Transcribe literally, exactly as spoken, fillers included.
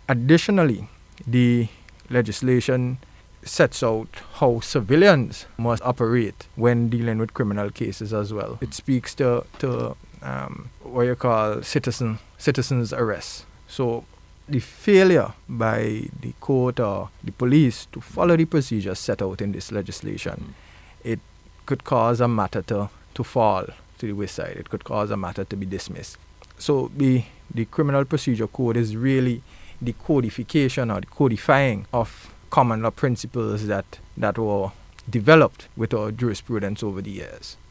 Additionally, the legislation sets out how civilians must operate when dealing with criminal cases as well. It speaks to, to um, what you call citizen citizens arrest. So the failure by the court or the police to follow the procedures set out in this legislation, it could cause a matter to, to fall to the wayside. It could cause a matter to be dismissed. So the, the Criminal Procedure Code is really the codification or the codifying of common law principles that, that were developed with our jurisprudence over the years.